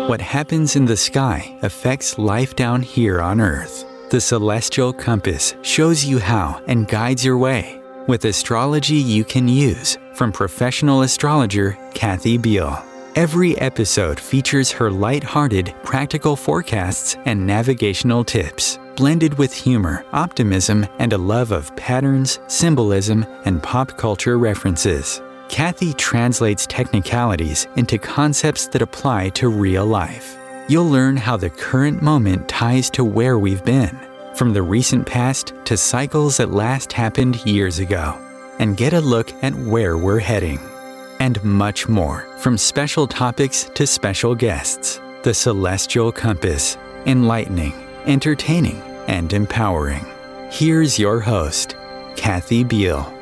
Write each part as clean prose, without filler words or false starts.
What happens in the sky affects life down here on Earth. The Celestial Compass shows you how and guides your way with astrology you can use from professional astrologer Kathy Beal. Every episode features her light-hearted, practical forecasts and navigational tips, blended with humor, optimism, and a love of patterns, symbolism, and pop culture references. Kathy translates technicalities into concepts that apply to real life. You'll learn how the current moment ties to where we've been, from the recent past to cycles that last happened years ago, and get a look at where we're heading. And much more, from special topics to special guests. The Celestial Compass, enlightening, entertaining, and empowering. Here's your host, Kathy Beal.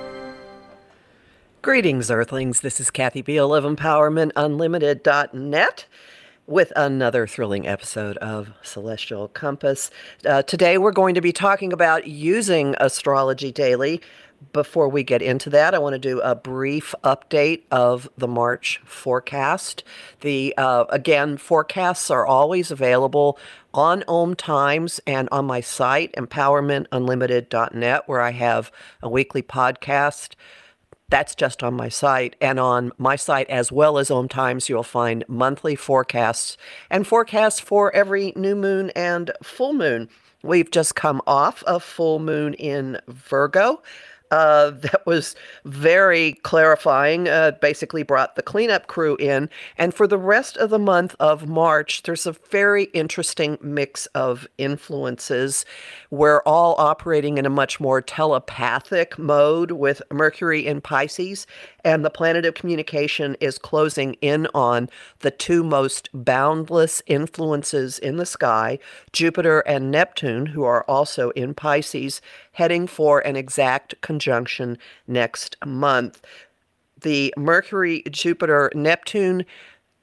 Greetings, Earthlings. This is Kathy Beal of EmpowermentUnlimited.net with another thrilling episode of Celestial Compass. Today, we're going to be talking about using astrology daily. Before we get into that, I want to do a brief update of the March forecast. Again, forecasts are always available on Om Times and on my site, EmpowermentUnlimited.net, where I have a weekly podcast. That's just on my site. And on my site, as well as Om Times, you'll find monthly forecasts and forecasts for every new moon and full moon. We've just come off a full moon in Virgo. That was very clarifying, basically brought the cleanup crew in. And for the rest of the month of March, there's a very interesting mix of influences. We're all operating in a much more telepathic mode with Mercury in Pisces, and the planet of communication is closing in on the two most boundless influences in the sky, Jupiter and Neptune, who are also in Pisces, heading for an exact conjunction next month. The Mercury-Jupiter-Neptune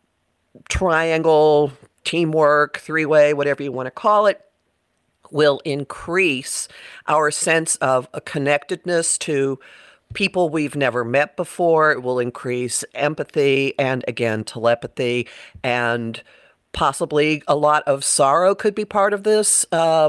triangle, teamwork, three-way, whatever you want to call it, will increase our sense of a connectedness to people we've never met before. It will increase empathy and, again, telepathy, and possibly a lot of sorrow could be part of this.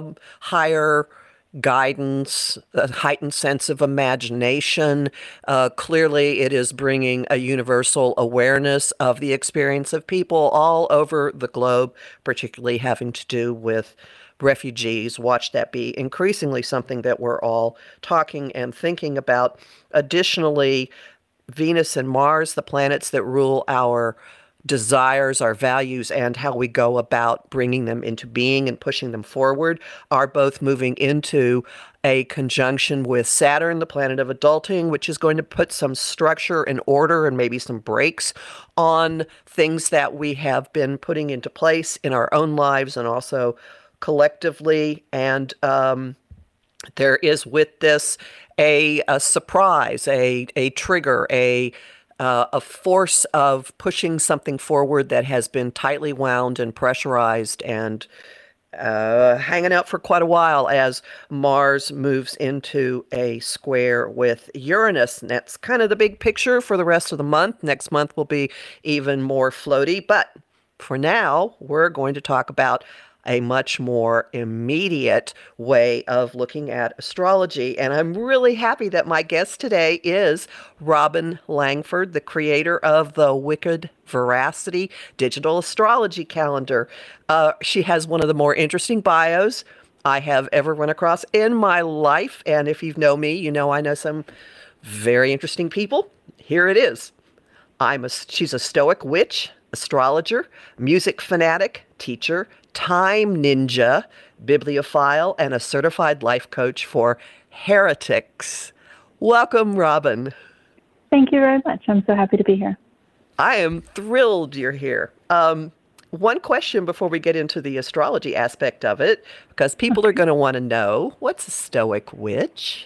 Higher guidance, a heightened sense of imagination. Clearly, it is bringing a universal awareness of the experience of people all over the globe, particularly having to do with refugees. Watch that be increasingly something that we're all talking and thinking about. Additionally, Venus and Mars, the planets that rule our desires, our values, and how we go about bringing them into being and pushing them forward, are both moving into a conjunction with Saturn, the planet of adulting, which is going to put some structure and order and maybe some brakes on things that we have been putting into place in our own lives and also collectively. And there is with this a surprise, a trigger, a force of pushing something forward that has been tightly wound and pressurized and hanging out for quite a while as Mars moves into a square with Uranus. And that's kind of the big picture for the rest of the month. Next month will be even more floaty. But for now, we're going to talk about a much more immediate way of looking at astrology. And I'm really happy that my guest today is Robin Langford, the creator of the Wicked Veracity digital astrology calendar. She has one of the more interesting bios I have ever run across in my life. And if you know me, you know I know some very interesting people. Here it is. She's a Stoic witch, astrologer, music fanatic, teacher, time ninja, bibliophile, and a certified life coach for heretics. Welcome, Robin. Thank you very much. I'm so happy to be here. I am thrilled you're here. One question before we get into the astrology aspect of it, because people are going to want to know, what's a Stoic witch?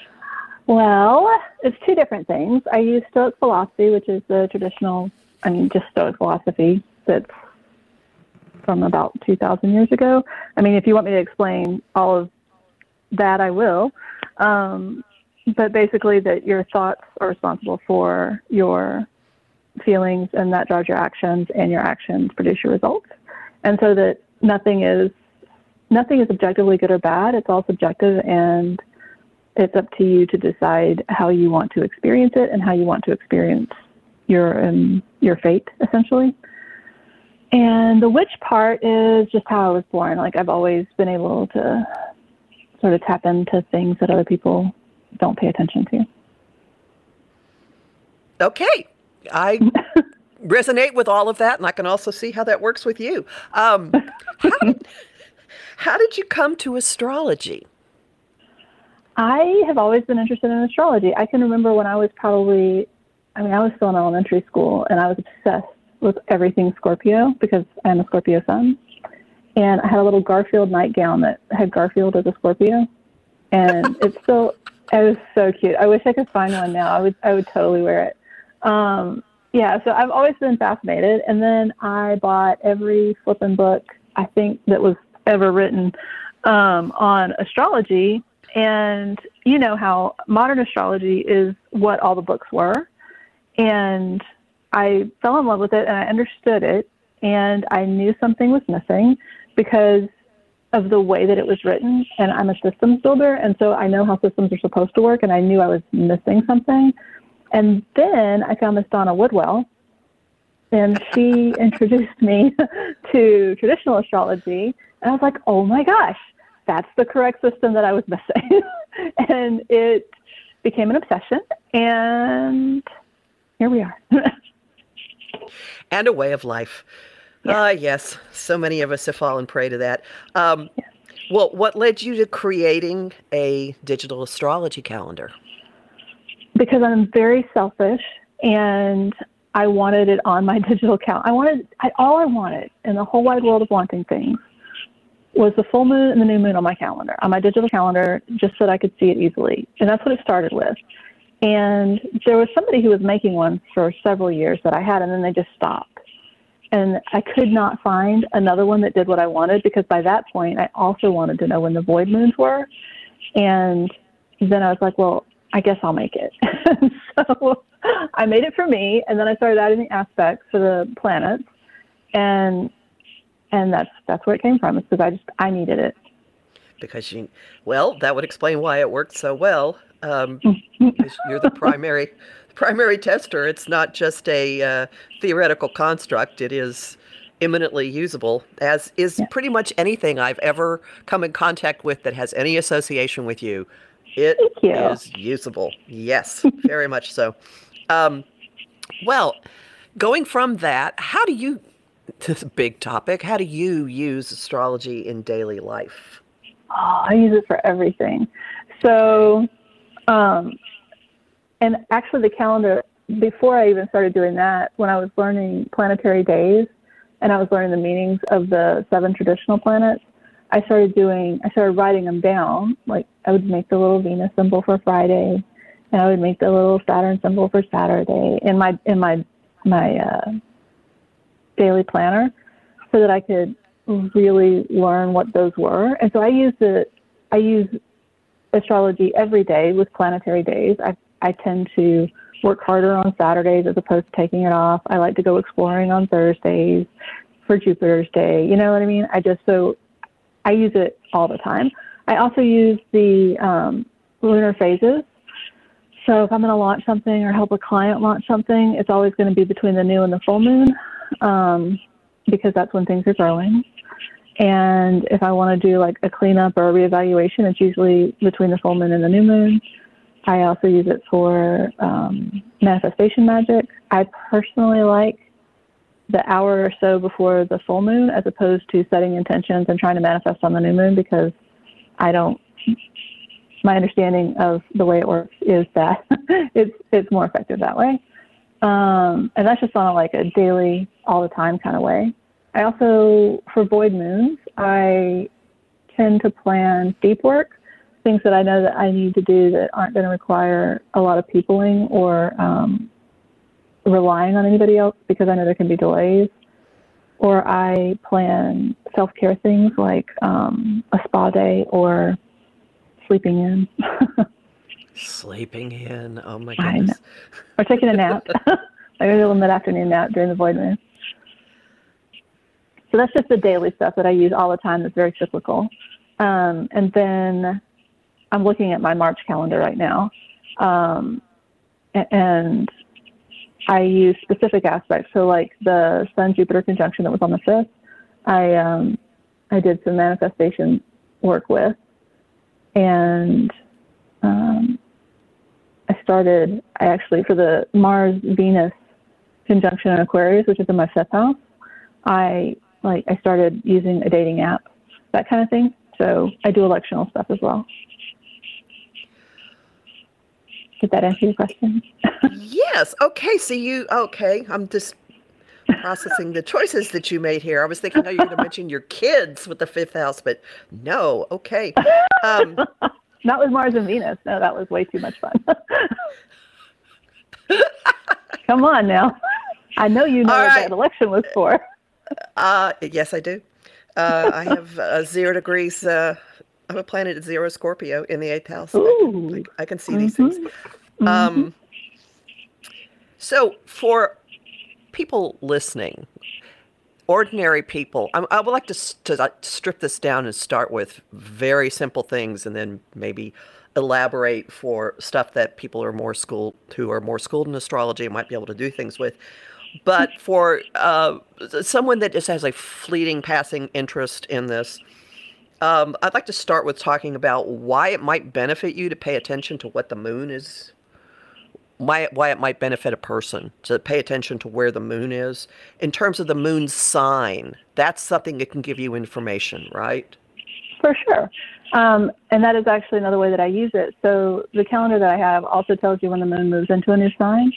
Well, it's two different things. I use Stoic philosophy, which is the traditional, just Stoic philosophy that's from about 2,000 years ago. If you want me to explain all of that, I will. But basically that your thoughts are responsible for your feelings, and that drives your actions, and your actions produce your results. And so that nothing is objectively good or bad. It's all subjective, and it's up to you to decide how you want to experience it and how you want to experience your fate, essentially. And the witch part is just how I was born. Like, I've always been able to sort of tap into things that other people don't pay attention to. Okay. I resonate with all of that, and I can also see how that works with you. How did you come to astrology? I have always been interested in astrology. I can remember when I was I was still in elementary school, and I was obsessed with everything Scorpio because I'm a Scorpio sun. And I had a little Garfield nightgown that had Garfield as a Scorpio. And it was so cute. I wish I could find one now. I would totally wear it. Yeah, so I've always been fascinated. And then I bought every flipping book I think that was ever written on astrology. And you know how modern astrology is what all the books were. And I fell in love with it, and I understood it, and I knew something was missing because of the way that it was written. And I'm a systems builder, and so I know how systems are supposed to work, and I knew I was missing something. And then I found this Donna Woodwell, and she introduced me to traditional astrology, and I was like, oh my gosh, that's the correct system that I was missing. And it became an obsession, and here we are. And a way of life. Yes. So many of us have fallen prey to that. Well, what led you to creating a digital astrology calendar? Because I'm very selfish, and I wanted it on my digital calendar. All I wanted in the whole wide world of wanting things was the full moon and the new moon on my calendar, on my digital calendar, just so that I could see it easily. And that's what it started with. And there was somebody who was making one for several years that I had, and then they just stopped. And I could not find another one that did what I wanted, because by that point, I also wanted to know when the void moons were. And then I was like, well, I guess I'll make it. So I made it for me, and then I started adding the aspects for the planets. And that's where it came from. It's because I needed it. Because that would explain why it worked so well. Because you're the primary tester. It's not just a theoretical construct. It is eminently usable, as is pretty much anything I've ever come in contact with that has any association with you. It is usable. Yes, very much so. Well, going from that, this big topic, how do you use astrology in daily life? Oh, I use it for everything. So, and actually the calendar, before I even started doing that, when I was learning planetary days and I was learning the meanings of the 7 traditional planets, I started writing them down. Like, I would make the little Venus symbol for Friday, and I would make the little Saturn symbol for Saturday in my daily planner, so that I could really learn what those were. And so I use astrology every day with planetary days. I tend to work harder on Saturdays as opposed to taking it off. I like to go exploring on Thursdays for Jupiter's Day. You know what I mean? I use it all the time. I also use the lunar phases. So if I'm going to launch something or help a client launch something, it's always going to be between the new and the full moon, because that's when things are growing. And if I want to do like a cleanup or a reevaluation, it's usually between the full moon and the new moon. I also use it for manifestation magic. I personally like the hour or so before the full moon, as opposed to setting intentions and trying to manifest on the new moon, because my understanding of the way it works is that it's more effective that way. And that's just on a daily, all the time kind of way. I also, for void moons, I tend to plan deep work, things that I know that I need to do that aren't going to require a lot of peopling or relying on anybody else, because I know there can be delays. Or I plan self-care things like a spa day or sleeping in. Sleeping in. Oh my I know. goodness. Or taking a nap. I go to a little mid-afternoon nap during the void moon. So that's just the daily stuff that I use all the time that's very cyclical. And then I'm looking at my March calendar right now. And I use specific aspects. So like the Sun-Jupiter conjunction that was on the 5th, I did some manifestation work with. And I actually, for the Mars-Venus conjunction in Aquarius, which is in my 5th house, I started using a dating app, that kind of thing. So I do electional stuff as well. Did that answer your question? Yes. Okay. So I'm just processing the choices that you made here. I was thinking, oh, you're going to mention your kids with the 5th house, but no. Okay. Not with Mars and Venus. No, that was way too much fun. Come on now. I know you know what that election was for. Yes, I do. I have 0 degrees. I have a planet at 0 Scorpio in the 8th house. I can see these things. So for people listening, ordinary people, I would like to strip this down and start with very simple things and then maybe elaborate for stuff that people who are more schooled in astrology and might be able to do things with. But for someone that just has a fleeting passing interest in this, I'd like to start with talking about why it might benefit you to pay attention to what the moon is, why it might benefit a person to pay attention to where the moon is. In terms of the moon's sign, that's something that can give you information, right? For sure. And that is actually another way that I use it. So the calendar that I have also tells you when the moon moves into a new sign.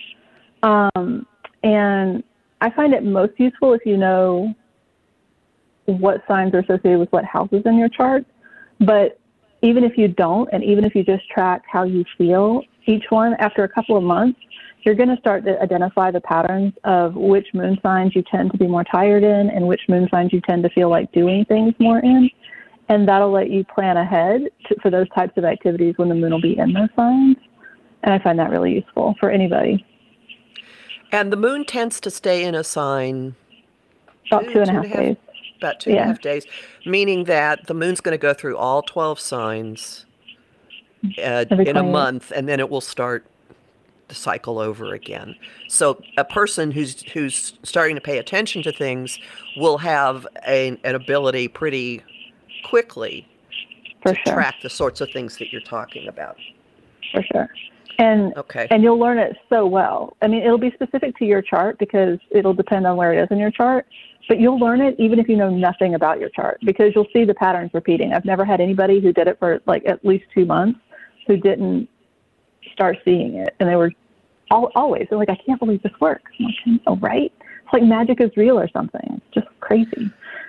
And I find it most useful if you know what signs are associated with what houses in your chart. But even if you don't, and even if you just track how you feel each one, after a couple of months, you're going to start to identify the patterns of which moon signs you tend to be more tired in and which moon signs you tend to feel like doing things more in. And that'll let you plan ahead for those types of activities when the moon will be in those signs. And I find that really useful for anybody. And the moon tends to stay in a sign about 2.5 days. About 2.5 days, meaning that the moon's going to go through all 12 signs in a month, and then it will start the cycle over again. So a person who's starting to pay attention to things will have an ability pretty quickly to track the sorts of things that you're talking about. For sure. And you'll learn it so well. I mean, it'll be specific to your chart because it'll depend on where it is in your chart, but you'll learn it even if you know nothing about your chart because you'll see the patterns repeating. I've never had anybody who did it for like at least 2 months who didn't start seeing it. And they were always, they're like, I can't believe this works. I'm like, I know, right? It's like magic is real or something. It's just crazy.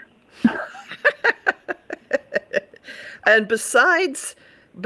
And besides the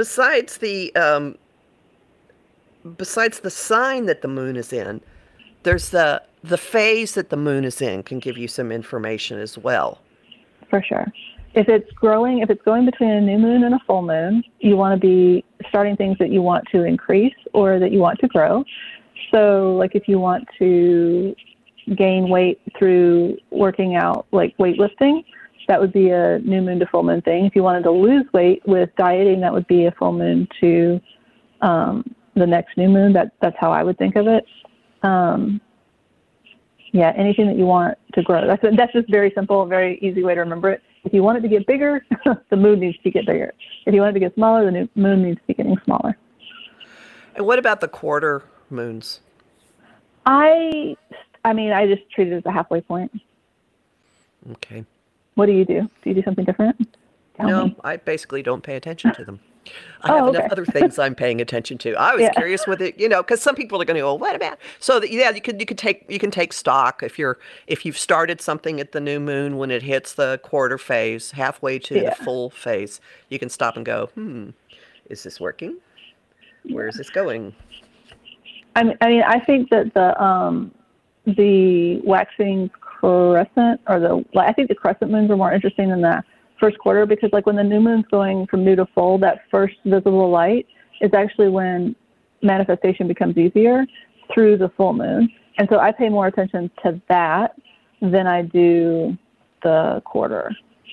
sign that the moon is in, there's the phase that the moon is in can give you some information as well. For sure. If it's going between a new moon and a full moon, you want to be starting things that you want to increase or that you want to grow. So like if you want to gain weight through working out, like weightlifting, that would be a new moon to full moon thing. If you wanted to lose weight with dieting, that would be a full moon to the next new moon. That's how I would think of it. Anything that you want to grow. That's just very simple, very easy way to remember it. If you want it to get bigger, the moon needs to get bigger. If you want it to get smaller, the moon needs to be getting smaller. And what about the quarter moons? I just treat it as a halfway point. Okay. What do you do? Do you do something different? Tell me. I basically don't pay attention to them. I have enough other things I'm paying attention to. I was curious with it, because some people are going to go, what about? So that, you can take stock if you've started something at the new moon when it hits the quarter phase, halfway to the full phase, you can stop and go, is this working? Where is this going? I mean, I think that the waxing crescent I think the crescent moons are more interesting than the first quarter because like when the new moon's going from new to full, that first visible light is actually when manifestation becomes easier through the full moon. And so I pay more attention to that than I do the quarter.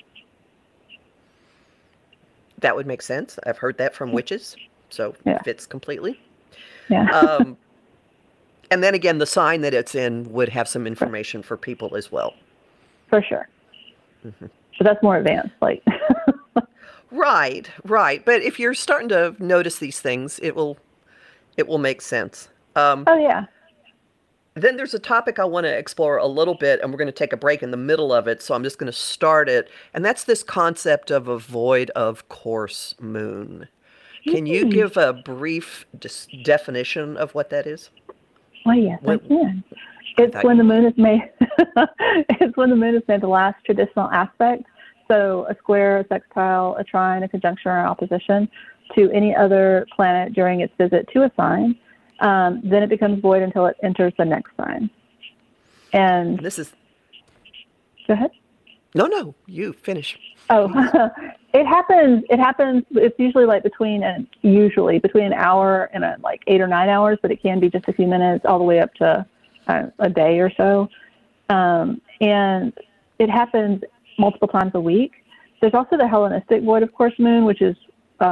That would make sense. I've heard that from witches, so Yeah. it fits completely. Yeah. And then again, the sign that it's in would have some information for people as well. For sure. But that's more advanced. Like. Right. But if you're starting to notice these things, it will make sense. Oh, yeah. Then there's a topic I want to explore a little bit, and we're going to take a break in the middle of it, so I'm just going to start it. And that's this concept of a void of course moon. Can you give a brief definition of what that is? Well, yes, I can. It's when the moon is made. It's when the moon is made the last traditional aspect. So a square, a sextile, a trine, a conjunction, or opposition to any other planet during its visit to a sign. Then it becomes void until it enters the next sign. And this is. Go ahead. No, you finish. Oh, it happens. It's usually like between an hour and like 8 or 9 hours, but it can be just a few minutes, all the way up to a day or so. And it happens multiple times a week. There's also the Hellenistic void of course moon, which is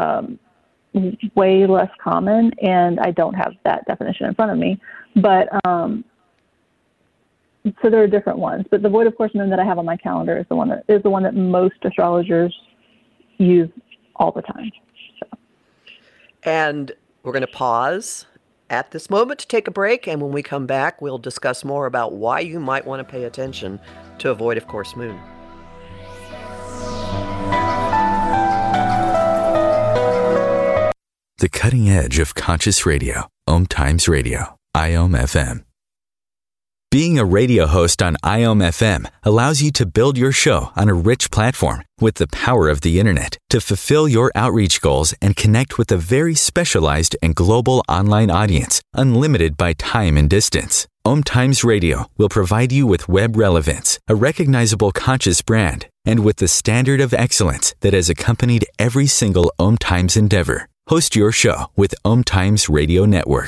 way less common, and I don't have that definition in front of me. But so there are different ones, but the void of course moon that I have on my calendar is the one that most astrologers use all the time. So. And we're going to pause at this moment to take a break, and when we come back, we'll discuss more about why you might want to pay attention to a void of course moon. The cutting edge of conscious radio, Om Times Radio, IOM FM. Being a radio host on IOM FM allows you to build your show on a rich platform with the power of the internet to fulfill your outreach goals and connect with a very specialized and global online audience, unlimited by time and distance. Om Times Radio will provide you with web relevance, a recognizable conscious brand, and with the standard of excellence that has accompanied every single Om Times endeavor. Host your show with Om Times Radio Network.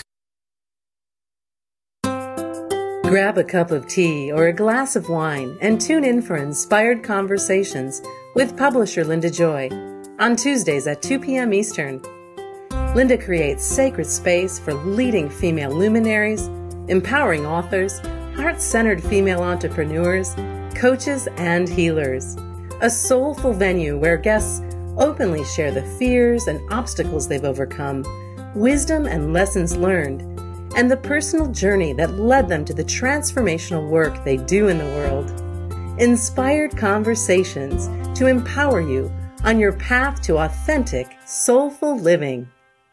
Grab a cup of tea or a glass of wine and tune in for Inspired Conversations with publisher Linda Joy on Tuesdays at 2 p.m. Eastern. Linda creates sacred space for leading female luminaries, empowering authors, heart-centered female entrepreneurs, coaches, and healers. A soulful venue where guests openly share the fears and obstacles they've overcome, wisdom and lessons learned, and the personal journey that led them to the transformational work they do in the world. Inspired Conversations to empower you on your path to authentic, soulful living.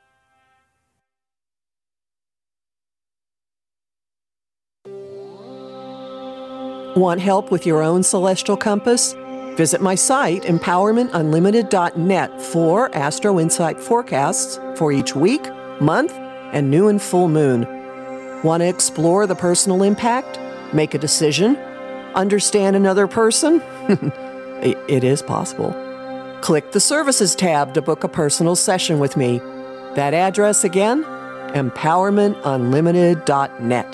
Want help with your own celestial compass? Visit my site, empowermentunlimited.net, for Astro Insight forecasts for each week, month, and new and full moon. Want to explore the personal impact? Make a decision? Understand another person? It is possible. Click the Services tab to book a personal session with me. That address again? empowermentunlimited.net.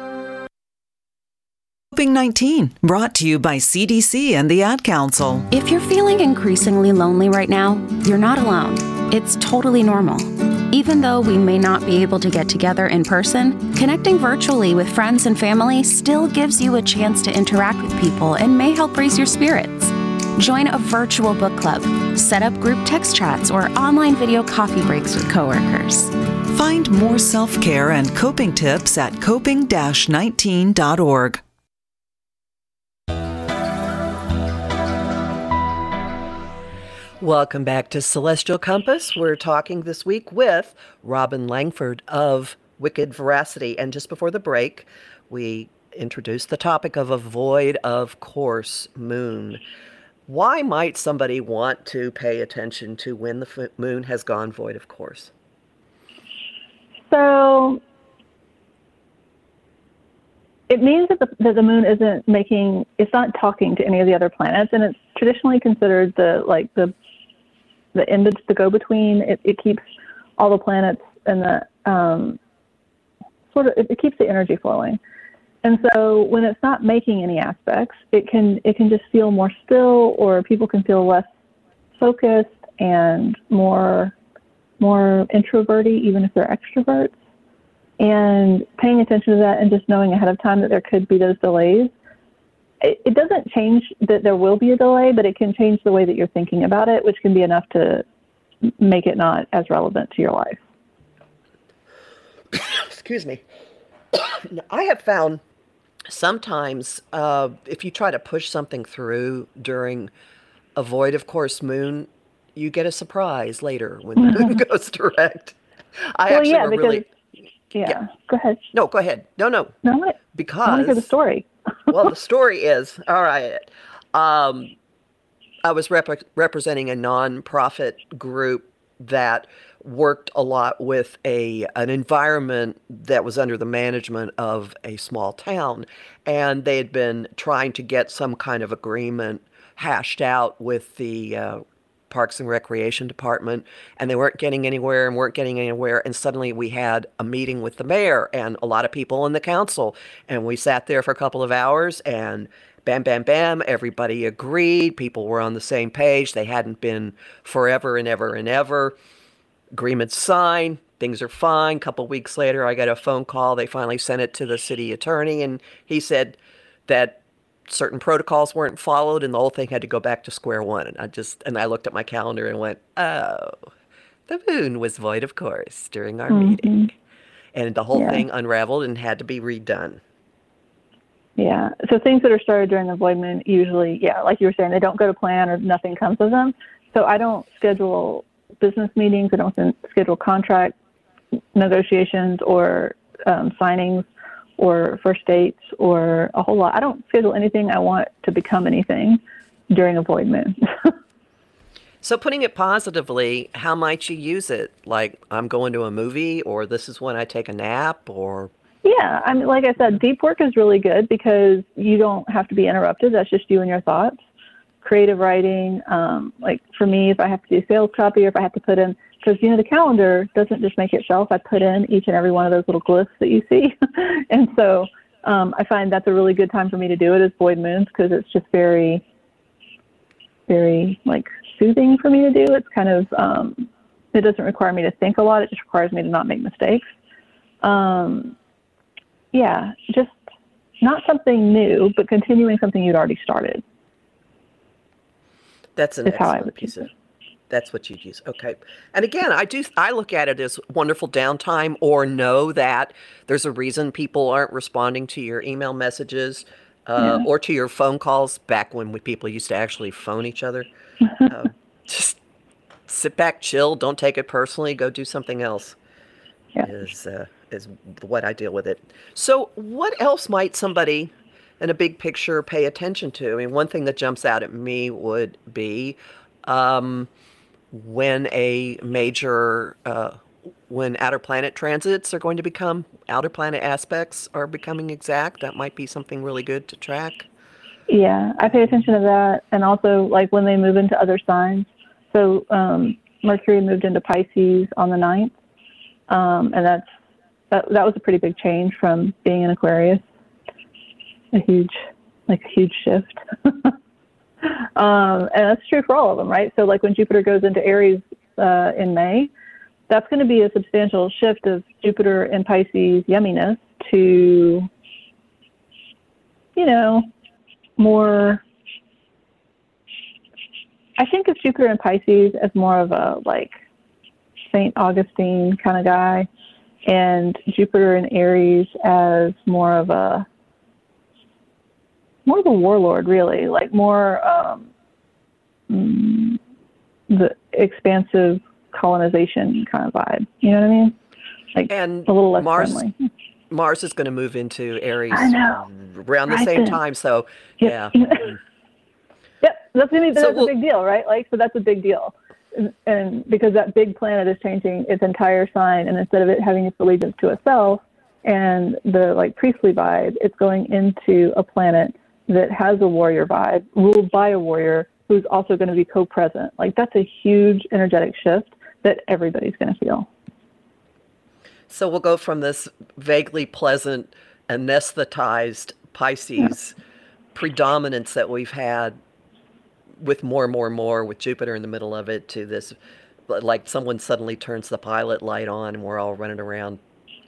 Coping-19, brought to you by CDC and the Ad Council. If you're feeling increasingly lonely right now, you're not alone. It's totally normal. Even though we may not be able to get together in person, connecting virtually with friends and family still gives you a chance to interact with people and may help raise your spirits. Join a virtual book club, set up group text chats, or online video coffee breaks with coworkers. Find more self-care and coping tips at coping-19.org. Welcome back to Celestial Compass. We're talking this week with Robin Langford of Wicked Veracity. And just before the break, we introduced the topic of a void of course moon. Why might somebody want to pay attention to when the moon has gone void of course? So it means that the moon it's not talking to any of the other planets, and it's traditionally considered the image, the go-between. It keeps all the planets and it keeps the energy flowing. And so when it's not making any aspects, it can just feel more still, or people can feel less focused and more introverty, even if they're extroverts. And paying attention to that and just knowing ahead of time that there could be those delays, it doesn't change that there will be a delay, but it can change the way that you're thinking about it, which can be enough to make it not as relevant to your life. Excuse me. I have found sometimes if you try to push something through during a void of course moon, you get a surprise later when the moon goes direct. Go ahead. No, go ahead. No. Because I want to hear the story. Well, the story is, all right. I was representing a nonprofit group that worked a lot with an environment that was under the management of a small town, and they had been trying to get some kind of agreement hashed out with the Parks and Recreation Department, and they weren't getting anywhere. And suddenly we had a meeting with the mayor and a lot of people in the council, and we sat there for a couple of hours, and bam, bam, bam, everybody agreed. People were on the same page. They hadn't been forever and ever and ever. Agreement signed. Things are fine. A couple weeks later, I got a phone call. They finally sent it to the city attorney, and he said that certain protocols weren't followed, and the whole thing had to go back to square one. And I looked at my calendar and went, oh, the moon was void, of course, during our meeting. And the whole thing unraveled and had to be redone. Yeah. So things that are started during the void moon usually, like you were saying, they don't go to plan or nothing comes of them. So I don't schedule business meetings. I don't schedule contract negotiations or signings or first dates or a whole lot. I don't schedule anything I want to become anything during a void moon. So putting it positively, how might you use it? Like, I'm going to a movie, or this is when I take a nap, or... Yeah, I mean, like I said, deep work is really good because you don't have to be interrupted. That's just you and your thoughts. Creative writing, like for me, if I have to do sales copy, or if I have to put in, because, the calendar doesn't just make itself. I put in each and every one of those little glyphs that you see. And so I find that's a really good time for me to do it as void moons, because it's just very, very, soothing for me to do. It's kind of, it doesn't require me to think a lot. It just requires me to not make mistakes. Just not something new, but continuing something you'd already started. That's an excellent piece of... That's what you'd use. Okay. And again, I look at it as wonderful downtime, or know that there's a reason people aren't responding to your email messages or to your phone calls back when people used to actually phone each other. Just sit back, chill, don't take it personally, go do something else is what I deal with it. So what else might somebody in a big picture pay attention to? I mean, one thing that jumps out at me would be when when outer planet transits are going to become, outer planet aspects are becoming exact, that might be something really good to track. Yeah, I pay attention to that. And also when they move into other signs. So Mercury moved into Pisces on the 9th. And that was a pretty big change from being in Aquarius. A huge shift. And that's true for all of them, right? So when Jupiter goes into Aries in May, that's going to be a substantial shift of Jupiter in Pisces yumminess to, more, I think of Jupiter in Pisces as more of a St. Augustine kind of guy, and Jupiter in Aries as more of a warlord, really, more the expansive colonization kind of vibe. You know what I mean? And a little less friendly. Mars is going to move into Aries around the right same then. time. So, Yep. Yep, that's a big deal, right? So that's a big deal. And because that big planet is changing its entire sign, and instead of it having its allegiance to itself and the priestly vibe, it's going into a planet that has a warrior vibe, ruled by a warrior who's also going to be co-present. That's a huge energetic shift that everybody's going to feel. So we'll go from this vaguely pleasant anesthetized Pisces predominance that we've had with more and more and more with Jupiter in the middle of it to this, like someone suddenly turns the pilot light on and we're all running around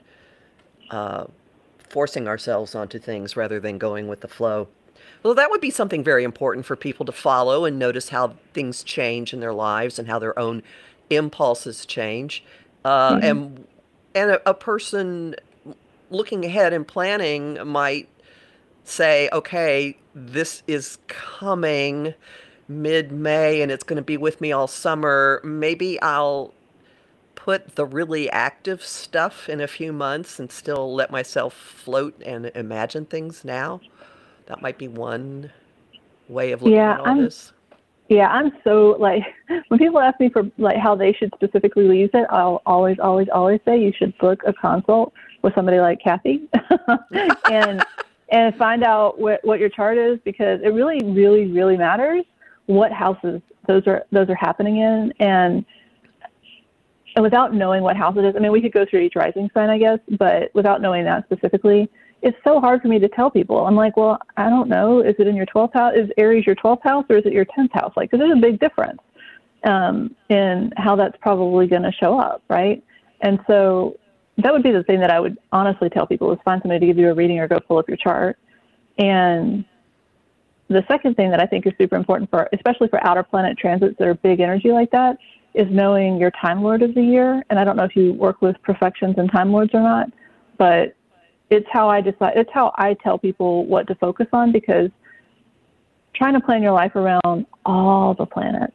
forcing ourselves onto things rather than going with the flow. Well, that would be something very important for people to follow and notice how things change in their lives and how their own impulses change. And a person looking ahead and planning might say, okay, this is coming mid-May and it's going to be with me all summer. Maybe I'll put the really active stuff in a few months and still let myself float and imagine things now. That might be one way of looking at all this. Yeah, I'm so, like, when people ask me for, like, how they should specifically use it, I'll always say you should book a consult with somebody like Kathy and find out what your chart is, because it really, really, really matters what houses those are happening in. And without knowing what house it is, I mean, we could go through each rising sign, I guess, but without knowing that specifically, it's so hard for me to tell people. I'm like, well, I don't know. Is it in your 12th house? Is Aries your 12th house, or is it your 10th house? Like, because there's a big difference in how that's probably going to show up, right? And so that would be the thing that I would honestly tell people, is find somebody to give you a reading or go pull up your chart. And the second thing that I think is super important especially for outer planet transits that are big energy like that, is knowing your Time Lord of the year. And I don't know if you work with profections and Time Lords or not, but it's how I tell people what to focus on, because trying to plan your life around all the planets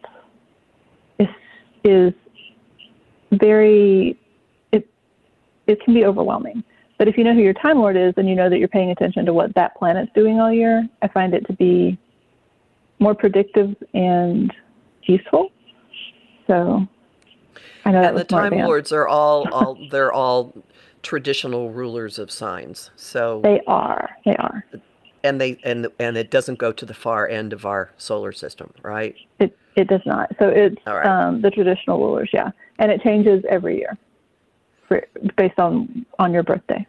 is very, it can be overwhelming. But if you know who your Time Lord is, and you know that you're paying attention to what that planet's doing all year, I find it to be more predictive and useful. So I know that was the Time Lords are they're all traditional rulers of signs. So they are. And it doesn't go to the far end of our solar system, right? It does not. So it's right. The traditional rulers, yeah. And it changes every year based on your birthday.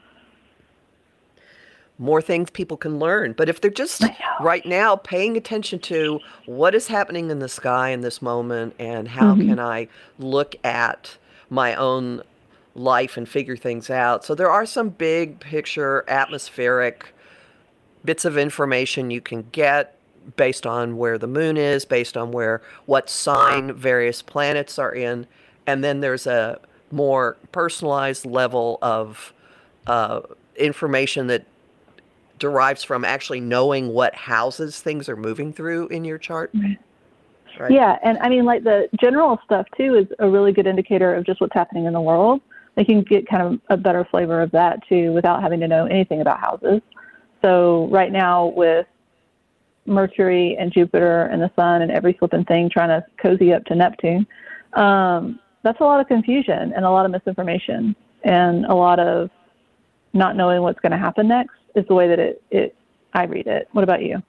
More things people can learn. But if they're just right now paying attention to what is happening in the sky in this moment, and how can I look at my own life and figure things out. So there are some big picture atmospheric bits of information you can get based on where the moon is, based on what sign various planets are in. And then there's a more personalized level of information that derives from actually knowing what houses things are moving through in your chart. Right? Yeah, and I mean, like, the general stuff too is a really good indicator of just what's happening in the world. They can get kind of a better flavor of that too without having to know anything about houses. So right now, with Mercury and Jupiter and the Sun and every flipping thing trying to cozy up to Neptune, that's a lot of confusion and a lot of misinformation and a lot of not knowing what's going to happen next, is the way that I read it. What about you?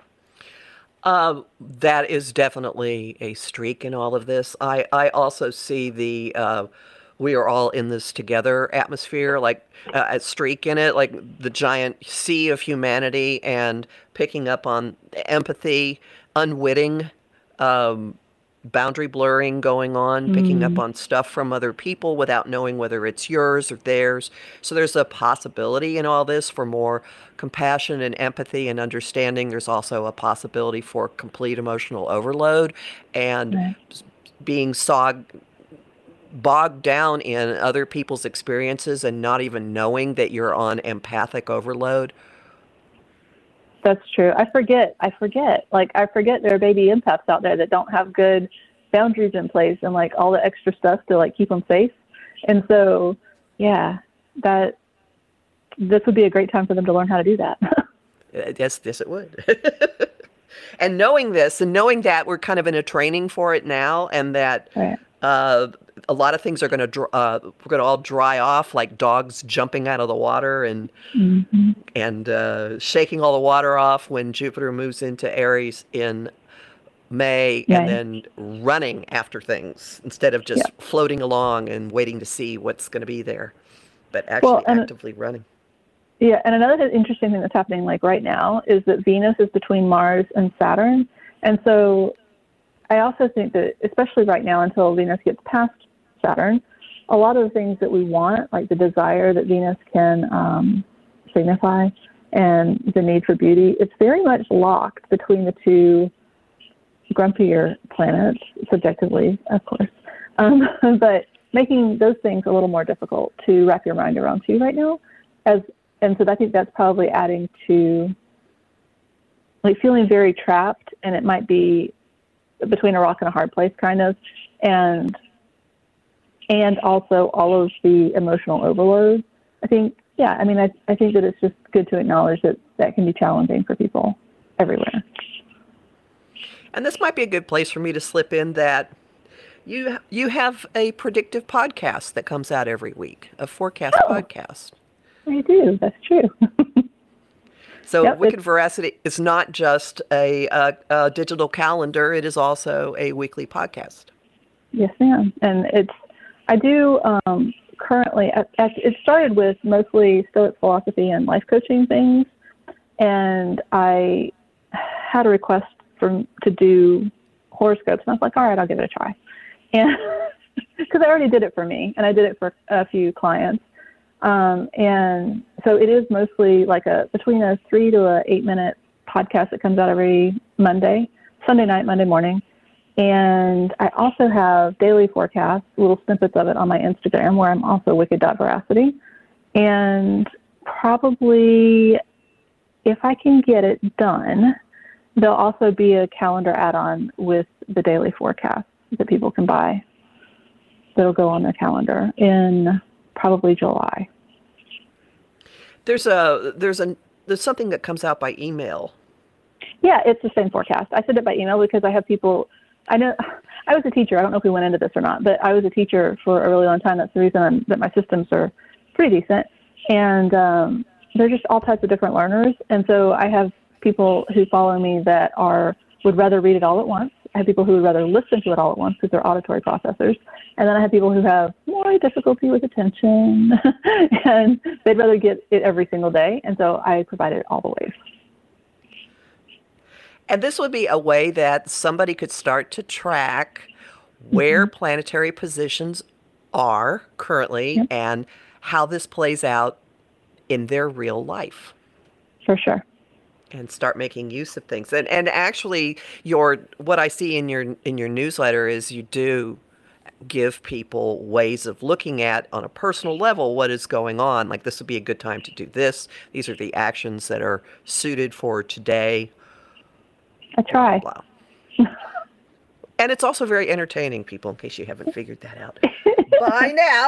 That is definitely a streak in all of this. I also see the we are all in this together atmosphere, like a streak in it, like the giant sea of humanity, and picking up on empathy, unwitting, boundary blurring going on, picking up on stuff from other people without knowing whether it's yours or theirs. So there's a possibility in all this for more compassion and empathy and understanding. There's also a possibility for complete emotional overload and being bogged down in other people's experiences and not even knowing that you're on empathic overload. That's true. I forget. Like, I forget there are baby empaths out there that don't have good boundaries in place and, like, all the extra stuff to, like, keep them safe. And so, yeah, this would be a great time for them to learn how to do that. Yes, it would. And knowing this and knowing that we're kind of in a training for it now, and that a lot of things are going to all dry off, like dogs jumping out of the water and shaking all the water off when Jupiter moves into Aries in May, and then running after things instead of just floating along and waiting to see what's going to be there, but actually actively running. Yeah, and another interesting thing that's happening like right now is that Venus is between Mars and Saturn. And so I also think that, especially right now until Venus gets past Saturn, a lot of the things that we want, like the desire that Venus can signify and the need for beauty, it's very much locked between the two grumpier planets, subjectively, of course. But making those things a little more difficult to wrap your mind around too right now. And so I think that's probably adding to like feeling very trapped, and it might be between a rock and a hard place kind of, and also all of the emotional overload. I think, yeah, I mean, I think that it's just good to acknowledge that that can be challenging for people everywhere. And this might be a good place for me to slip in that you have a predictive podcast that comes out every week, a forecast podcast. I do. That's true. So yep, Wicked Veracity is not just a digital calendar. It is also a weekly podcast. Yes, ma'am. And I do currently, it started with mostly Stoic philosophy and life coaching things. And I had a request to do horoscopes. And I was like, all right, I'll give it a try. And because I already did it for me, and I did it for a few clients. And so it is mostly like between a 3 to a 8 minute podcast that comes out every Sunday night, Monday morning. And I also have daily forecasts, little snippets of it on my Instagram, where I'm also wicked.veracity. And probably if I can get it done, there'll also be a calendar add-on with the daily forecast that people can buy that'll go on their calendar in probably July. There's something that comes out by email. Yeah, it's the same forecast. I send it by email because I have people. I know I was a teacher. I don't know if we went into this or not, but I was a teacher for a really long time. That's the reason that my systems are pretty decent, and they're just all types of different learners. And so I have people who follow me that would rather read it all at once. I have people who would rather listen to it all at once because they're auditory processors. And then I have people who have more difficulty with attention and they'd rather get it every single day. And so I provide it all the ways. And this would be a way that somebody could start to track where planetary positions are currently and how this plays out in their real life. For sure. And start making use of things. And actually, what I see in your newsletter is you do give people ways of looking at, on a personal level, what is going on. Like, this would be a good time to do this. These are the actions that are suited for today. I try. Blah, blah. And it's also very entertaining, people, in case you haven't figured that out by now.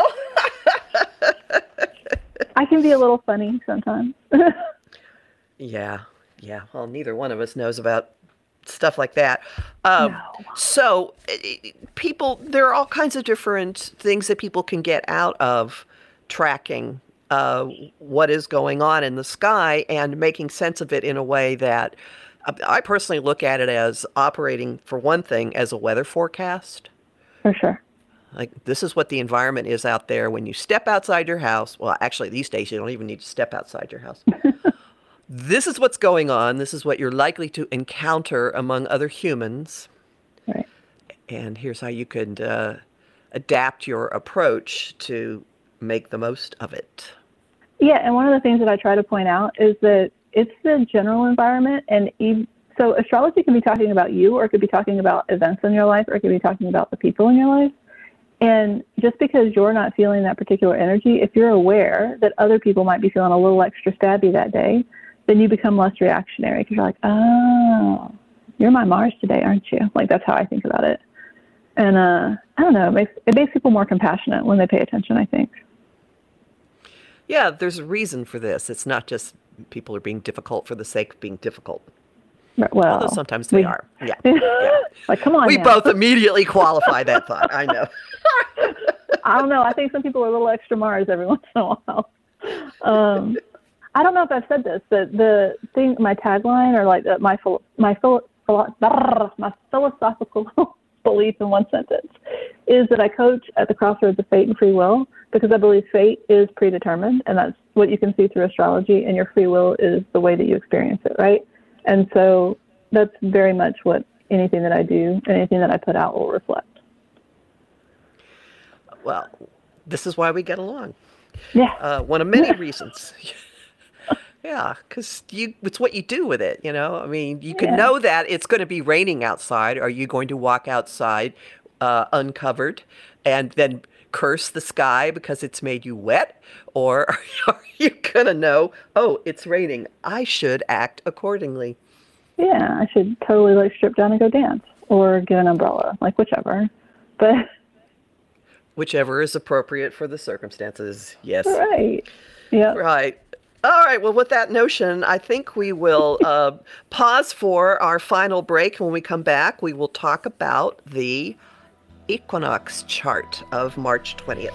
I can be a little funny sometimes. Yeah. Well, neither one of us knows about stuff like that. No. So there are all kinds of different things that people can get out of tracking what is going on in the sky and making sense of it in a way that I personally look at it as operating, for one thing, as a weather forecast. For sure. Like, this is what the environment is out there when you step outside your house. Well, actually, these days, you don't even need to step outside your house. This is what's going on. This is what you're likely to encounter among other humans. Right. And here's how you could adapt your approach to make the most of it. Yeah, and one of the things that I try to point out is that it's the general environment. And so astrology can be talking about you, or it could be talking about events in your life, or it could be talking about the people in your life. And just because you're not feeling that particular energy, if you're aware that other people might be feeling a little extra stabby that day, then you become less reactionary because you're like, oh, you're my Mars today, aren't you? Like, that's how I think about it. And I don't know, it makes people more compassionate when they pay attention, I think. Yeah, there's a reason for this. It's not just people are being difficult for the sake of being difficult. Well, although sometimes they are. Yeah. Like, come on. We now. both immediately qualify that thought. I know. I don't know. I think some people are a little extra Mars every once in a while. I don't know if I've said this, but the thing, my tagline, or like my philosophical belief in one sentence, is that I coach at the crossroads of fate and free will, because I believe fate is predetermined, and that's what you can see through astrology, and your free will is the way that you experience it, right? And so that's very much what anything that I do, anything that I put out will reflect. Well, this is why we get along. Yeah. One of many reasons. Yeah, because it's what you do with it, I mean, you can know that it's going to be raining outside. Are you going to walk outside uncovered and then curse the sky because it's made you wet? Or are you going to know, oh, it's raining, I should act accordingly? Yeah, I should totally strip down and go dance or get an umbrella, whichever. But whichever is appropriate for the circumstances, yes. Right. Yeah. Right. All right. Well, with that notion, I think we will pause for our final break. When we come back, we will talk about the equinox chart of March 20th.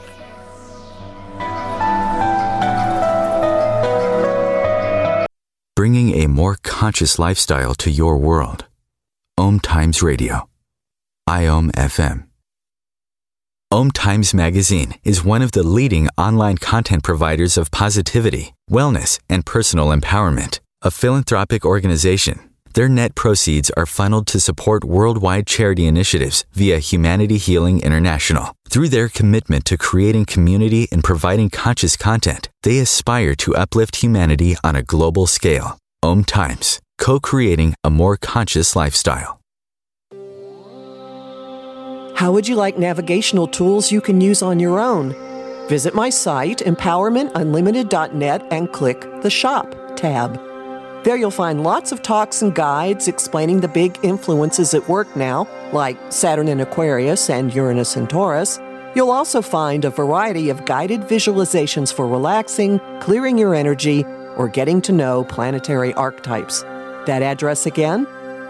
Bringing a more conscious lifestyle to your world. Om Times Radio. IOM FM. Om Times Magazine is one of the leading online content providers of positivity, wellness, and personal empowerment. A philanthropic organization, their net proceeds are funneled to support worldwide charity initiatives via Humanity Healing International. Through their commitment to creating community and providing conscious content, they aspire to uplift humanity on a global scale. Om Times, co-creating a more conscious lifestyle. How would you like navigational tools you can use on your own? Visit my site, empowermentunlimited.net, and click the Shop tab. There you'll find lots of talks and guides explaining the big influences at work now, like Saturn in Aquarius and Uranus in Taurus. You'll also find a variety of guided visualizations for relaxing, clearing your energy, or getting to know planetary archetypes. That address again,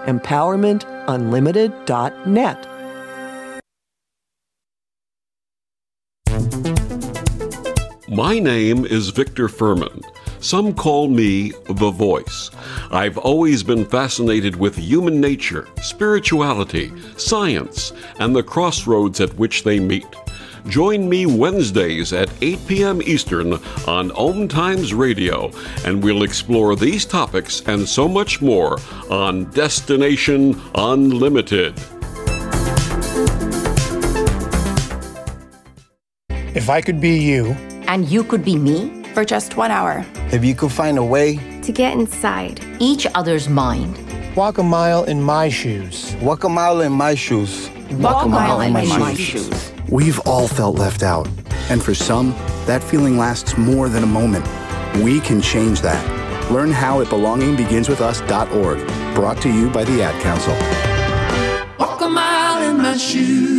empowermentunlimited.net. My name is Victor Furman. Some call me The Voice. I've always been fascinated with human nature, spirituality, science, and the crossroads at which they meet. Join me Wednesdays at 8 p.m. Eastern on Om Times Radio, and we'll explore these topics and so much more on Destination Unlimited. If I could be you, and you could be me, for just 1 hour. If you could find a way to get inside each other's mind. Walk a mile in my shoes. Walk a mile in my shoes. Walk a mile in my shoes. We've all felt left out. And for some, that feeling lasts more than a moment. We can change that. Learn how at belongingbeginswithus.org. Brought to you by the Ad Council. Walk a mile in my shoes.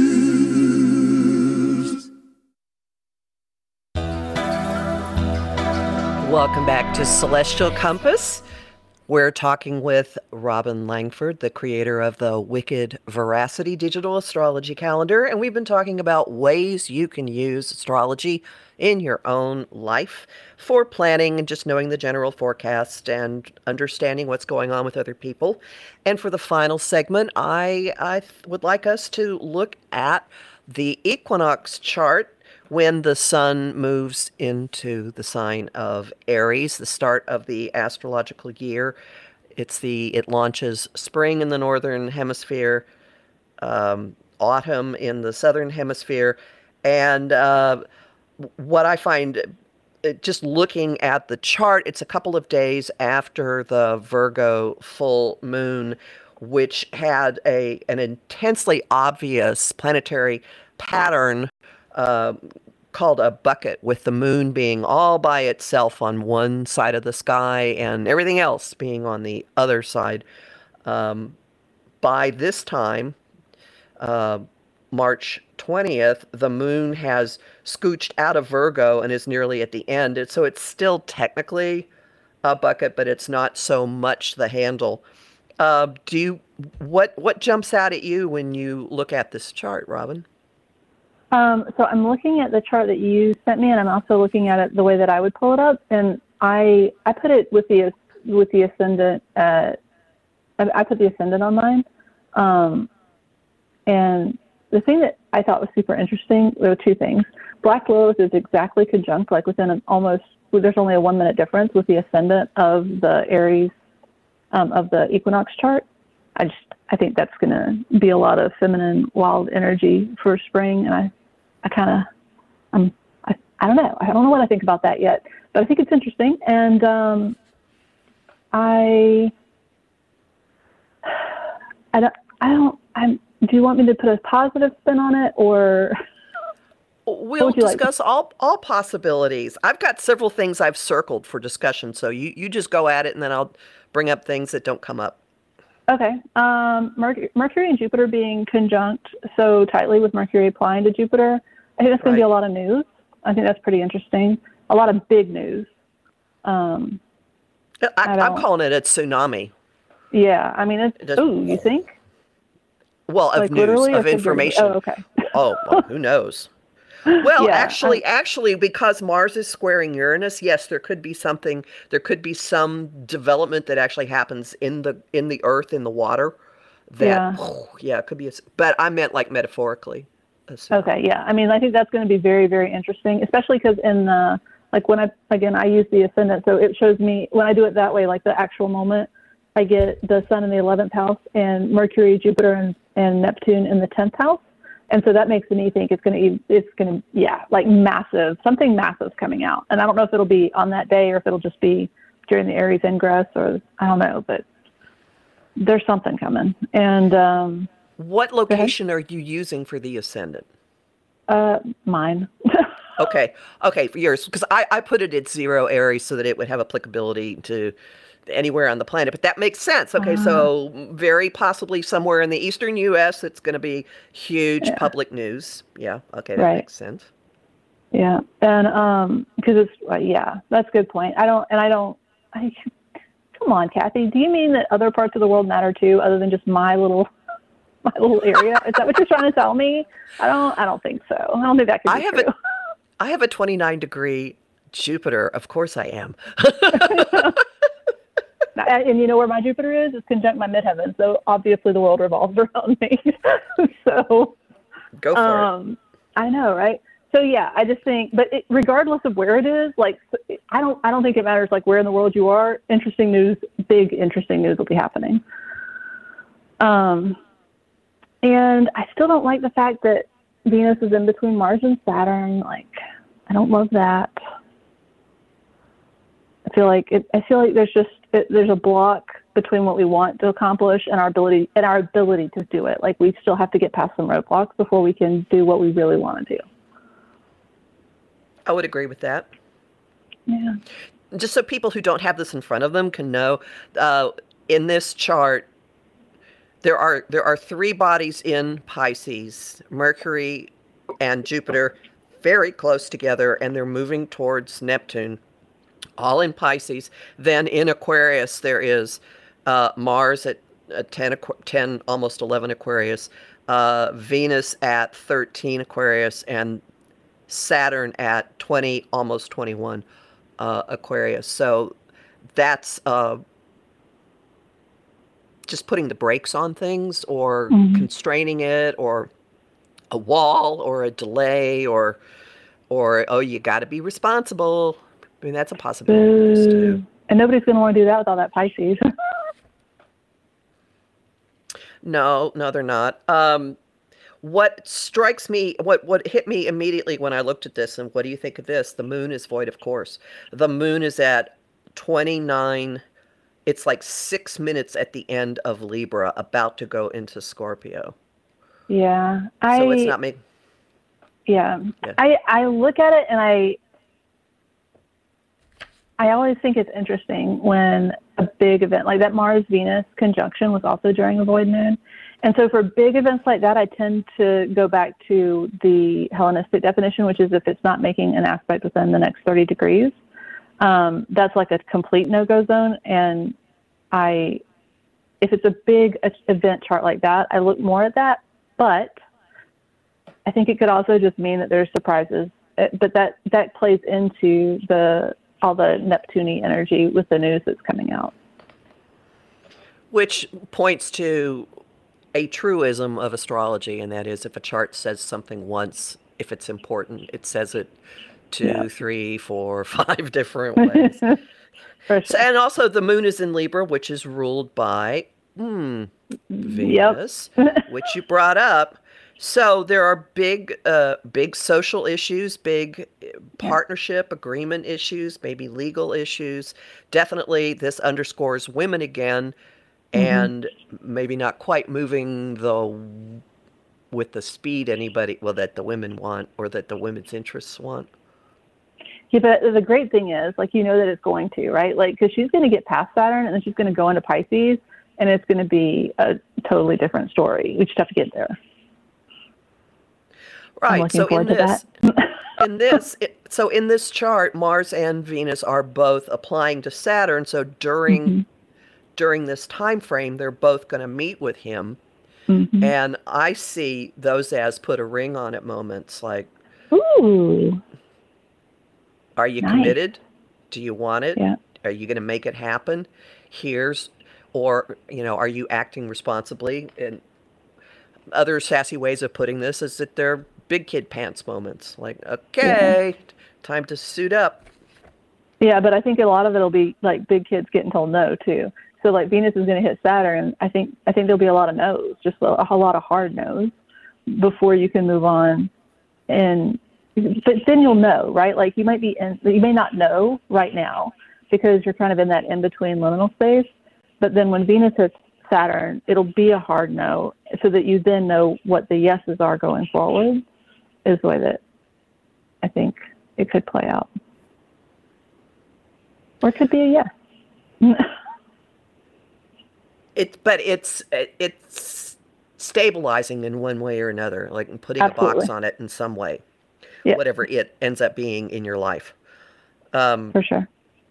Welcome back to Celestial Compass. We're talking with Robin Langford, the creator of the Wicked Veracity digital astrology calendar, and we've been talking about ways you can use astrology in your own life for planning and just knowing the general forecast and understanding what's going on with other people. And for the final segment, I would like us to look at the equinox chart when the sun moves into the sign of Aries, the start of the astrological year. It launches spring in the northern hemisphere, autumn in the southern hemisphere. And what I find, just looking at the chart, it's a couple of days after the Virgo full moon, which had an intensely obvious planetary pattern called a bucket, with the moon being all by itself on one side of the sky and everything else being on the other side. By this time, March 20th, the moon has scooched out of Virgo and is nearly at the end. So it's still technically a bucket, but it's not so much the handle. What jumps out at you when you look at this chart, Robin? So I'm looking at the chart that you sent me, and I'm also looking at it the way that I would pull it up. And I put it with the ascendant. I put the ascendant on mine. And the thing that I thought was super interesting, there were two things. Black Lilith is exactly conjunct, like within there's only a 1 minute difference with the ascendant of the Aries of the equinox chart. I think that's going to be a lot of feminine, wild energy for spring, and I don't know. I don't know what I think about that yet, but I think it's interesting, and do you want me to put a positive spin on it, or? We'll discuss all possibilities. I've got several things I've circled for discussion, so you just go at it, and then I'll bring up things that don't come up. Okay. Mercury and Jupiter being conjunct so tightly with Mercury applying to Jupiter, I think that's going to be a lot of news. I think that's pretty interesting. A lot of big news. I'm calling it a tsunami. Yeah. I mean, you think? Well, of news, of information. Oh, okay. Well, who knows? Well, yeah, actually, because Mars is squaring Uranus, yes, there could be some development that actually happens in the earth, in the water. That, it could be. But I meant like metaphorically. Okay, yeah. I mean, I think that's going to be very, very interesting, especially because I use the ascendant, so it shows me when I do it that way, like the actual moment, I get the Sun in the 11th house and Mercury, Jupiter, and Neptune in the 10th house. And so that makes me think it's going to, like massive, something massive coming out. And I don't know if it'll be on that day or if it'll just be during the Aries ingress, or I don't know, but there's something coming. And what location are you using for the ascendant? Mine. Okay, for yours, because I put it at 0 Aries so that it would have applicability to anywhere on the planet, but that makes sense. Okay, so very possibly somewhere in the eastern U.S. it's going to be huge public news. Yeah, okay, that makes sense. Yeah, and because it's that's a good point. Come on, Kathy. Do you mean that other parts of the world matter too, other than just my little area? Is that what you're trying to tell me? I don't think so. I don't think that could be true. I have a 29-degree Jupiter. Of course, I am. And you know where my Jupiter is? It's conjunct my midheaven. So obviously the world revolves around me. So go for it. I know, right? So yeah, I just think, but regardless of where it is, like I don't think it matters like where in the world you are. Big interesting news will be happening. And I still don't like the fact that Venus is in between Mars and Saturn. Like, I don't love that. I feel like there's a block between what we want to accomplish and our ability to do it. Like, we still have to get past some roadblocks before we can do what we really want to do. I would agree with that. Yeah. Just so people who don't have this in front of them can know, in this chart, there are 3 bodies in Pisces, Mercury and Jupiter, very close together, and they're moving towards Neptune, all in Pisces. Then in Aquarius, there is Mars at 10, almost 11 Aquarius, Venus at 13 Aquarius, and Saturn at 20, almost 21 Aquarius. So that's just putting the brakes on things, or constraining it, or a wall, or a delay, or you got to be responsible. I mean, that's a possibility too. And nobody's going to want to do that with all that Pisces. No, they're not. What strikes me, what hit me immediately when I looked at this, and what do you think of this? The moon is void of course. The moon is at 29. It's like 6 minutes at the end of Libra, about to go into Scorpio. Yeah. So it's not me. Yeah. I look at it and I always think it's interesting when a big event like that Mars-Venus conjunction was also during a void moon. And so for big events like that, I tend to go back to the Hellenistic definition, which is if it's not making an aspect within the next 30 degrees. That's like a complete no-go zone. And if it's a big event chart like that, I look more at that. But I think it could also just mean that there's surprises. But that plays into all the Neptune energy with the news that's coming out. Which points to a truism of astrology, and that is if a chart says something once, if it's important. It says it 2, 3, 4, 5 different ways. For sure. And also the moon is in Libra, which is ruled by Venus, which you brought up. So there are big social issues, big partnership agreement issues, maybe legal issues. Definitely this underscores women again, and maybe not quite moving with the speed that the women want or that the women's interests want. Yeah, but the great thing is, like, you know that it's going to, right? Like, because she's going to get past Saturn and then she's going to go into Pisces, and it's going to be a totally different story. We just have to get there. Right. So in this chart, Mars and Venus are both applying to Saturn. So during this time frame, they're both going to meet with him. And I see those as put a ring on it moments, like, ooh. Are you committed? Do you want it? Yeah. Are you going to make it happen? Are you acting responsibly? And other sassy ways of putting this is that they're big kid pants moments. Like, okay, time to suit up. Yeah, but I think a lot of it will be like big kids getting told no too. So like Venus is going to hit Saturn. I think there'll be a lot of no's, just a lot of hard no's before you can move on. But then you'll know, right? Like you may not know right now because you're kind of in that in-between liminal space. But then when Venus hits Saturn, it'll be a hard no, so that you then know what the yeses are going forward. Is the way that I think it could play out, or it could be a yes. It's stabilizing in one way or another, like putting Absolutely. a box on it in some way. Yeah. Whatever it ends up being in your life. For sure.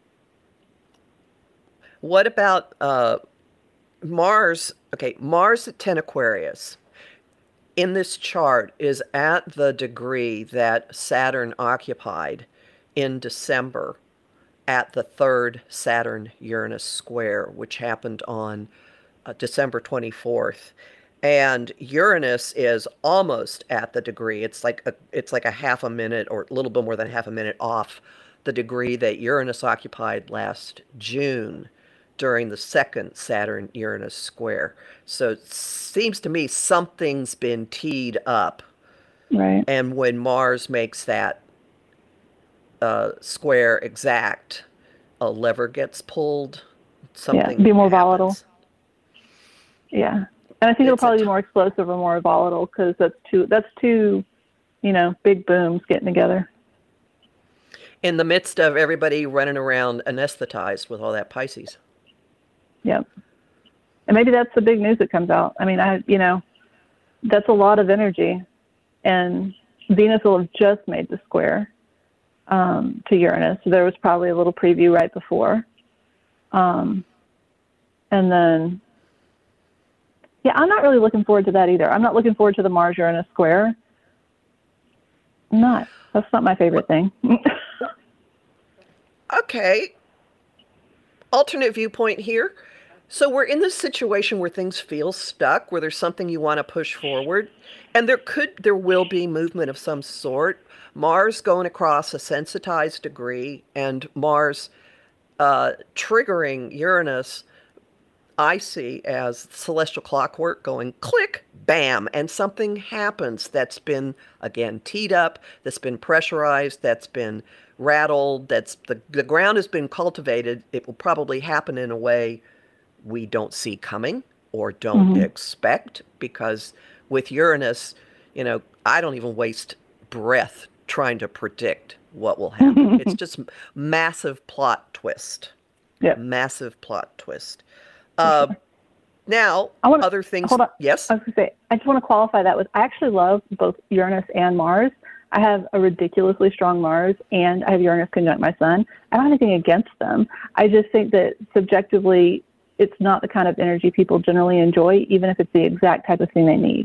What about Mars? Okay, Mars at 10 Aquarius in this chart is at the degree that Saturn occupied in December at the third Saturn-Uranus square, which happened on December 24th. And Uranus is almost at the degree. It's like a half a minute or a little bit more than half a minute off the degree that Uranus occupied last June during the second Saturn-Uranus square. So it seems to me something's been teed up. Right. And when Mars makes that square exact, a lever gets pulled. Something be more happens. Volatile. Yeah. And I think it'll probably be more explosive or more volatile because that's two, big booms getting together. In the midst of everybody running around anesthetized with all that Pisces. Yep. And maybe that's the big news that comes out. I mean, that's a lot of energy. And Venus will have just made the square to Uranus. So there was probably a little preview right before. And then... yeah, I'm not really looking forward to that either. I'm not looking forward to the Mars-Uranus square. That's not my favorite thing. Okay. Alternate viewpoint here. So we're in this situation where things feel stuck, where there's something you want to push forward, and there will be movement of some sort. Mars going across a sensitized degree, and Mars triggering Uranus, I see as celestial clockwork going click, bam, and something happens that's been, again, teed up, that's been pressurized, that's been rattled, that's the ground has been cultivated. It will probably happen in a way we don't see coming or don't expect, because with Uranus, I don't even waste breath trying to predict what will happen. It's just massive plot twist. Yeah. Massive plot twist. Now, other things. Hold on. Yes? I was going to say, I just want to qualify that with, I actually love both Uranus and Mars. I have a ridiculously strong Mars, and I have Uranus conjunct my Sun. I don't have anything against them. I just think that subjectively, it's not the kind of energy people generally enjoy, even if it's the exact type of thing they need.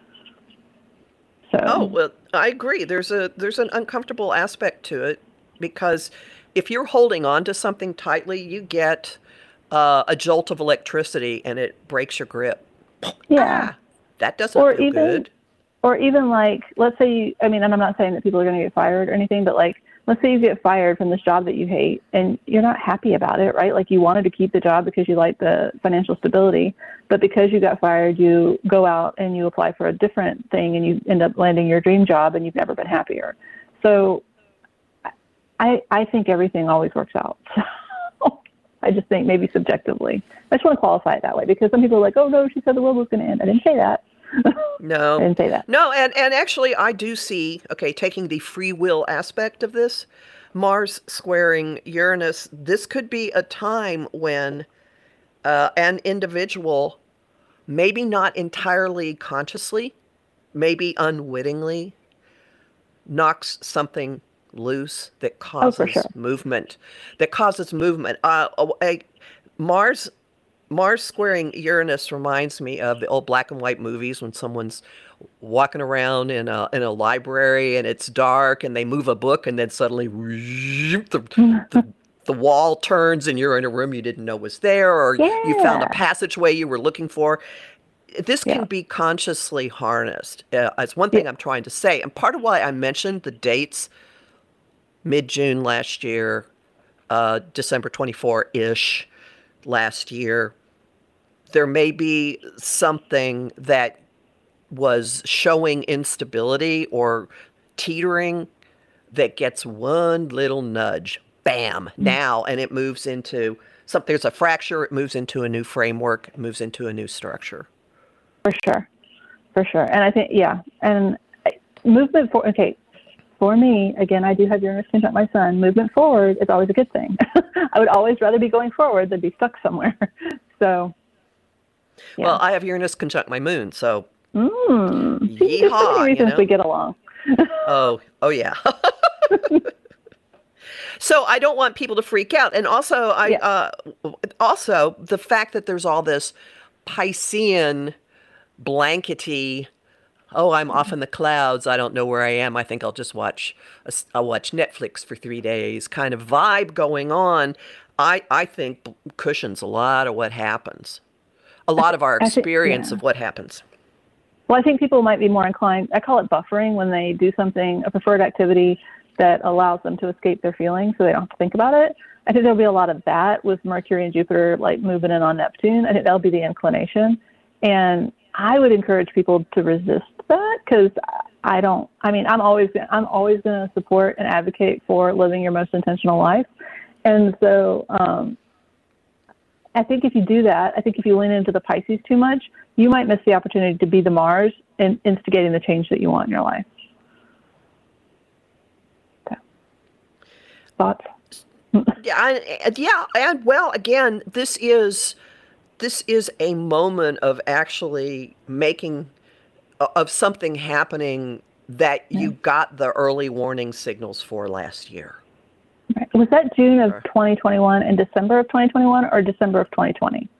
So. Oh, well, I agree. There's an uncomfortable aspect to it, because if you're holding on to something tightly, you get a jolt of electricity and it breaks your grip. Yeah. That doesn't feel good. Or even like, let's say and I'm not saying that people are going to get fired or anything, but like, let's say you get fired from this job that you hate and you're not happy about it, right? Like you wanted to keep the job because you like the financial stability, but because you got fired, you go out and you apply for a different thing and you end up landing your dream job and you've never been happier. So I think everything always works out. I just think maybe subjectively. I just want to qualify it that way because some people are like, oh no, she said the world was going to end. I didn't say that. No. I didn't say that. No, and actually I do see, taking the free will aspect of this, Mars squaring Uranus, this could be a time when an individual, maybe not entirely consciously, maybe unwittingly, knocks something loose that causes movement. Mars squaring Uranus reminds me of the old black and white movies when someone's walking around in a library and it's dark and they move a book and then suddenly the wall turns and you're in a room you didn't know was there, or you found a passageway you were looking for. This can be consciously harnessed. It's one thing I'm trying to say. And part of why I mentioned the dates, mid-June last year, December 24-ish last year, there may be something that was showing instability or teetering that gets one little nudge, bam, now, and it moves into something. There's a fracture, it moves into a new framework, it moves into a new structure. For sure. And I think, and movement for me, again, I do have Uranus conjunct my sun. Movement forward is always a good thing. I would always rather be going forward than be stuck somewhere. So, well, I have Uranus conjunct my moon, so yeehaw, so many reasons we get along. oh yeah. So I don't want people to freak out, and also also the fact that there's all this Piscean blankety. Oh, I'm off in the clouds. I don't know where I am. I think I'll just watch Netflix for 3 days kind of vibe going on. I think cushions a lot of what happens. A lot of our experience of what happens. Well, I think people might be more inclined, I call it buffering, when they do something, a preferred activity that allows them to escape their feelings so they don't have to think about it. I think there'll be a lot of that with Mercury and Jupiter like moving in on Neptune. I think that'll be the inclination. And I would encourage people to resist that because I'm always going to support and advocate for living your most intentional life. And so I think if you do that, I think if you lean into the Pisces too much, you might miss the opportunity to be the Mars in instigating the change that you want in your life. Okay. Thoughts? And well, again, this is a moment of actually making of something happening that you got the early warning signals for last year. Right. Was that June of 2021 and December of 2021 or December of 2020?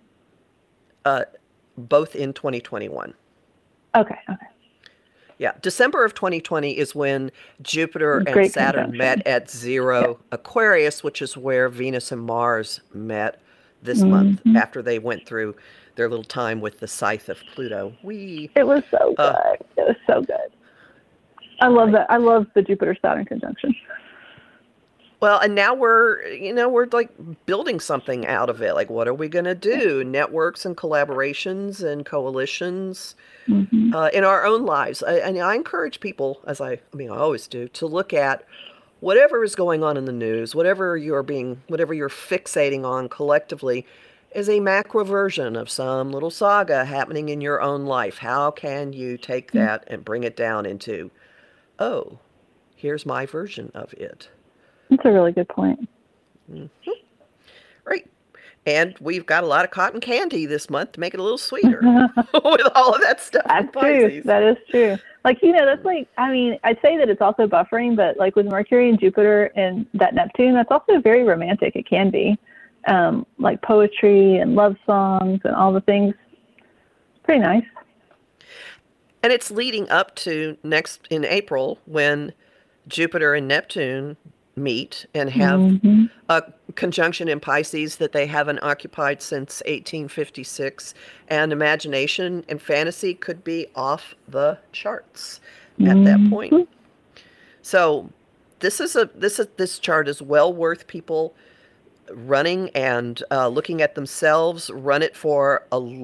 Both in 2021. Okay. Yeah, December of 2020 is when Jupiter and Saturn met at 0 Aquarius, which is where Venus and Mars met this month after they went through their little time with the scythe of Pluto. It was so good. It was so good. I love that. I love the Jupiter-Saturn conjunction. Well, and now we're like building something out of it. Like, what are we going to do? Networks and collaborations and coalitions in our own lives. And I encourage people, as I always do, to look at whatever is going on in the news, whatever you're fixating on collectively, is a macro version of some little saga happening in your own life. How can you take that and bring it down into, oh, here's my version of it? That's a really good point. Right. And we've got a lot of cotton candy this month to make it a little sweeter with all of that stuff. That's true. That is true. Like, that's like, I'd say that it's also buffering, but like with Mercury and Jupiter and that Neptune, that's also very romantic. It can be like poetry and love songs and all the things. It's pretty nice. And it's leading up to next in April when Jupiter and Neptune meet and have a conjunction in Pisces that they haven't occupied since 1856, and imagination and fantasy could be off the charts at that point. So this chart is well worth people running and looking at themselves. Run it for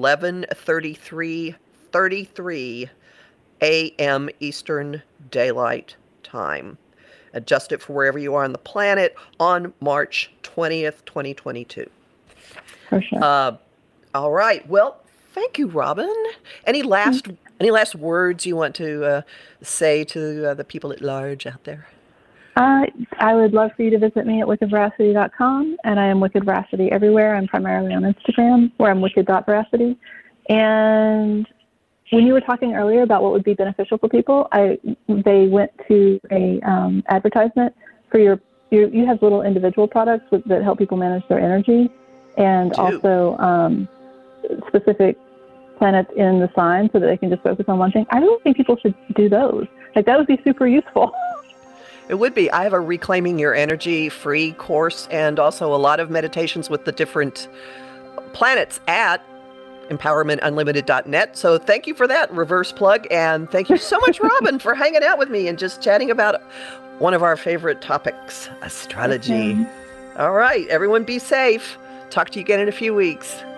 11:33 a.m. Eastern Daylight Time. Adjust it for wherever you are on the planet on March 20th, 2022. For sure. All right. Well, thank you, Robin. Any last words you want to say to the people at large out there? I would love for you to visit me at wickedveracity.com, and I am Wicked Veracity everywhere. I'm primarily on Instagram, where I'm wicked.veracity. And when you were talking earlier about what would be beneficial for people, they went to a advertisement for you have little individual products that help people manage their energy, and also specific planets in the sign so that they can just focus on one thing. I really think people should do those. Like, that would be super useful. It would be. I have a Reclaiming Your Energy free course, and also a lot of meditations with the different planets at empowermentunlimited.net. So thank you for that reverse plug. And thank you so much, Robin, for hanging out with me and just chatting about one of our favorite topics, astrology. Okay. All right. Everyone be safe. Talk to you again in a few weeks.